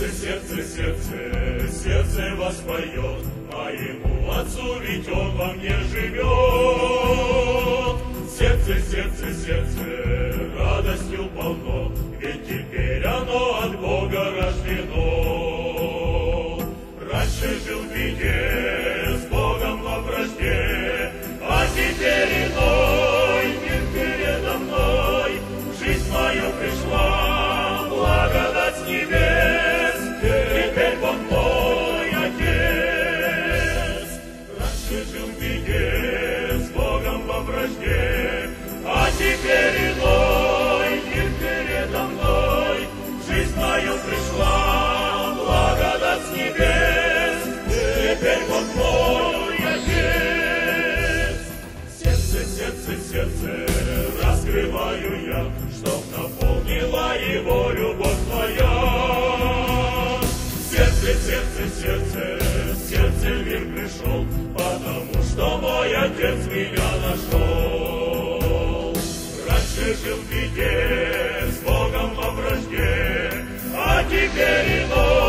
Сердце, сердце, сердце, сердце воспоет моему отцу, ведь он во мне живет. Сердце, сердце, сердце, радостью полно, ведь теперь оно от Бога рождено. Раньше жил в беде, с Богом во вражде, а теперь иной мир передо мной. В жизнь мою пришла благодать с небес, теперь Бог мой Отец. Раньше жил в беде, с Богом во вражде, а теперь иной мир передо мной. В жизнь мою пришла благодать с небес, теперь Бог мой Отец. Сердце, сердце, сердце раскрываю я, чтоб наполнила его любовь твоя. Сердце, сердце, сердце, сердце мир пришел, потому что мой Отец меня нашел. Раньше жил в беде, с Богом во вражде, а теперь иной